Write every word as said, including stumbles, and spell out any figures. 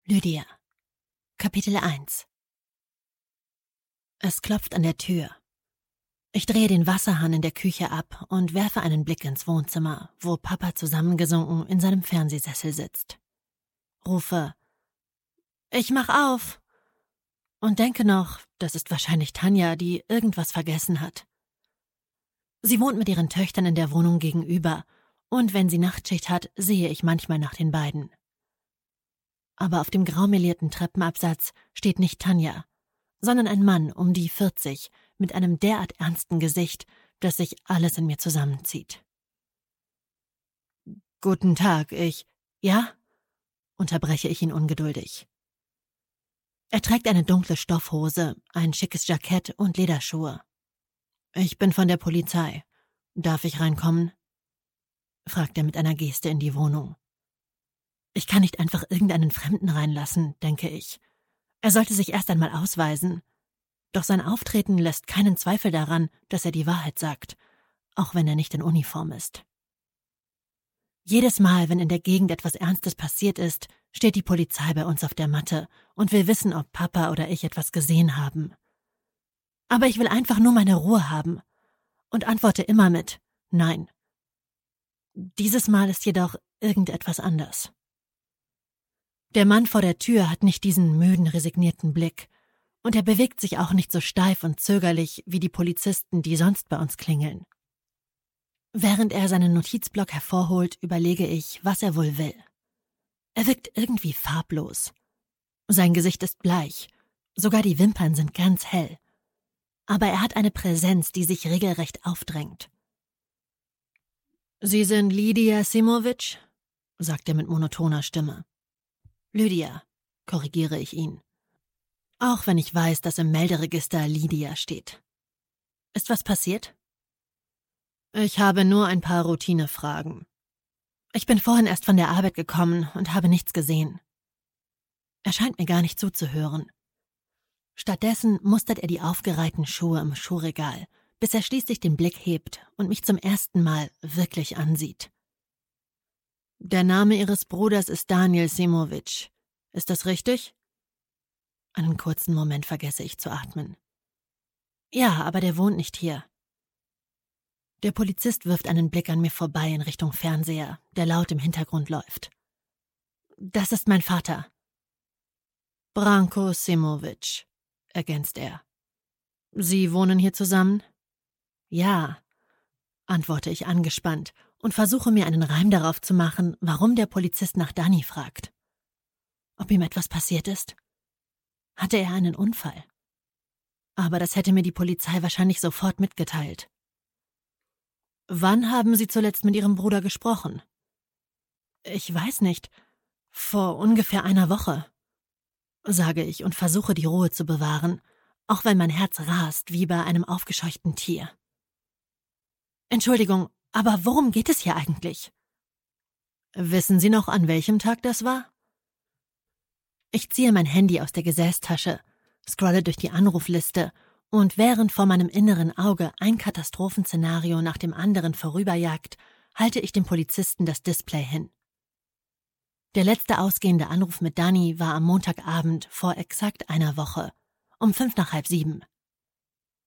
Lydia. Kapitel eins. Es klopft an der Tür. Ich drehe den Wasserhahn in der Küche ab und werfe einen Blick ins Wohnzimmer, wo Papa zusammengesunken in seinem Fernsehsessel sitzt. Rufe: »Ich mach auf!« und denke noch, das ist wahrscheinlich Tanja, die irgendwas vergessen hat. Sie wohnt mit ihren Töchtern in der Wohnung gegenüber, und wenn sie Nachtschicht hat, sehe ich manchmal nach den beiden. Aber auf dem graumelierten Treppenabsatz steht nicht Tanja, sondern ein Mann um die vierzig mit einem derart ernsten Gesicht, dass sich alles in mir zusammenzieht. »Guten Tag, ich...« »Ja?« unterbreche ich ihn ungeduldig. Er trägt eine dunkle Stoffhose, ein schickes Jackett und Lederschuhe. »Ich bin von der Polizei. Darf ich reinkommen?« fragt er mit einer Geste in die Wohnung. Ich kann nicht einfach irgendeinen Fremden reinlassen, denke ich. Er sollte sich erst einmal ausweisen. Doch sein Auftreten lässt keinen Zweifel daran, dass er die Wahrheit sagt, auch wenn er nicht in Uniform ist. Jedes Mal, wenn in der Gegend etwas Ernstes passiert ist, steht die Polizei bei uns auf der Matte und will wissen, ob Papa oder ich etwas gesehen haben. Aber ich will einfach nur meine Ruhe haben und antworte immer mit Nein. Dieses Mal ist jedoch irgendetwas anders. Der Mann vor der Tür hat nicht diesen müden, resignierten Blick, und er bewegt sich auch nicht so steif und zögerlich wie die Polizisten, die sonst bei uns klingeln. Während er seinen Notizblock hervorholt, überlege ich, was er wohl will. Er wirkt irgendwie farblos. Sein Gesicht ist bleich, sogar die Wimpern sind ganz hell. Aber er hat eine Präsenz, die sich regelrecht aufdrängt. »Sie sind Lydia Simovic?« sagt er mit monotoner Stimme. »Lydia«, korrigiere ich ihn. Auch wenn ich weiß, dass im Melderegister Lydia steht. Ist was passiert? Ich habe nur ein paar Routinefragen. Ich bin vorhin erst von der Arbeit gekommen und habe nichts gesehen. Er scheint mir gar nicht zuzuhören. Stattdessen mustert er die aufgereihten Schuhe im Schuhregal, bis er schließlich den Blick hebt und mich zum ersten Mal wirklich ansieht. Der Name Ihres Bruders ist Daniel Simovic. Ist das richtig? Einen kurzen Moment vergesse ich zu atmen. Ja, aber der wohnt nicht hier. Der Polizist wirft einen Blick an mir vorbei in Richtung Fernseher, der laut im Hintergrund läuft. Das ist mein Vater. Branko Simovic, ergänzt er. Sie wohnen hier zusammen? Ja, antworte ich angespannt und versuche mir einen Reim darauf zu machen, warum der Polizist nach Dani fragt. Ob ihm etwas passiert ist? Hatte er einen Unfall? Aber das hätte mir die Polizei wahrscheinlich sofort mitgeteilt. Wann haben Sie zuletzt mit Ihrem Bruder gesprochen? Ich weiß nicht. Vor ungefähr einer Woche, sage ich und versuche die Ruhe zu bewahren, auch wenn mein Herz rast wie bei einem aufgescheuchten Tier. Entschuldigung, aber worum geht es hier eigentlich? Wissen Sie noch, an welchem Tag das war? Ich ziehe mein Handy aus der Gesäßtasche, scrolle durch die Anrufliste und während vor meinem inneren Auge ein Katastrophenszenario nach dem anderen vorüberjagt, halte ich dem Polizisten das Display hin. Der letzte ausgehende Anruf mit Dani war am Montagabend vor exakt einer Woche, um fünf nach halb sieben.